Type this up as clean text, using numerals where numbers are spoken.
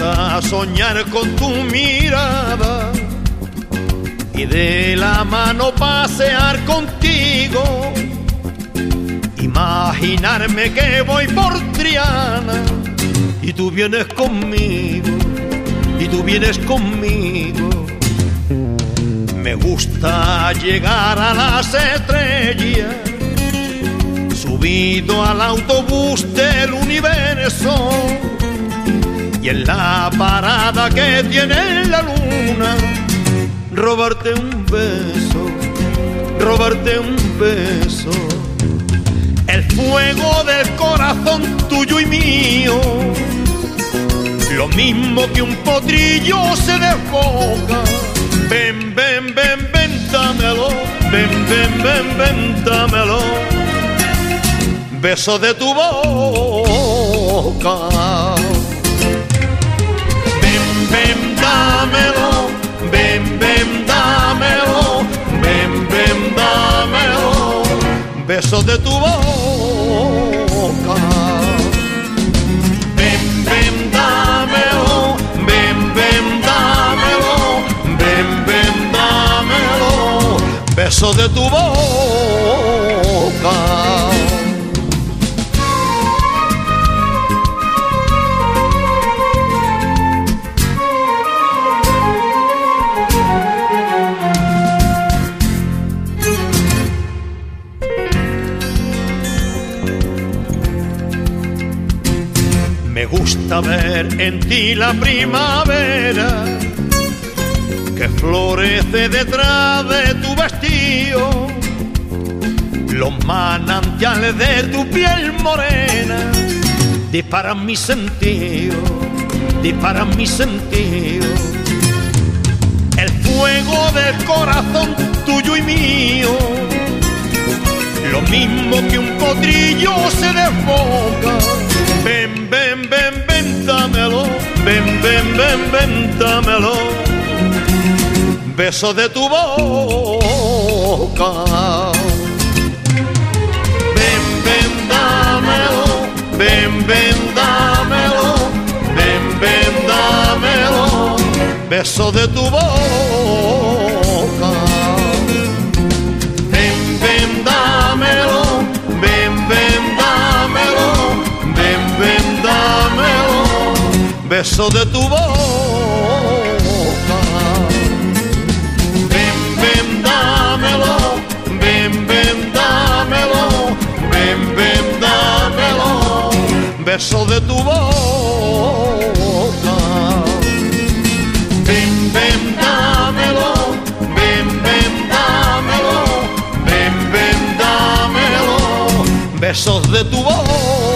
gusta soñar con tu mirada y de la mano pasear contigo. Imaginarme que voy por Triana y tú vienes conmigo, y tú vienes conmigo. Me gusta llegar a las estrellas, subido al autobús del universo, y en la parada que tiene la luna, robarte un beso, robarte un beso. El fuego del corazón tuyo y mío, lo mismo que un potrillo se desboca. Ven, ven, ven, ven, dámelo, ven, ven, ven, ven, dámelo. Beso de tu boca. Ven, ven, dámelo, ven, ven, dámelo, ven, ven, dámelo. Beso de tu boca. Ven, ven, dámelo, ven, ven, dámelo, ven, ven, dámelo. Beso de tu boca. Me gusta ver en ti la primavera que florece detrás de tu vestido, los manantiales de tu piel morena disparan mi sentido, disparan mi sentido. El fuego del corazón tuyo y mío, lo mismo que un potrillo se desboca. Ven, ven, ven, ven, dámelo, ven, ven, ven, ven, dámelo. Beso de tu boca. Ven, ven, dámelo, ven, ven, dámelo, ven, ven, dámelo. Beso de tu boca. Ven, ven, dámelo, ven, ven, dámelo, ven, ven, dámelo. Beso de tu boca. Ven, ven, dámelo, ven, ven, dámelo, ven, ven, dámelo. Beso de tu boca. Ven, ven, dámelo, ven, ven, dámelo, ven, ven, dámelo. Besos de tu boca.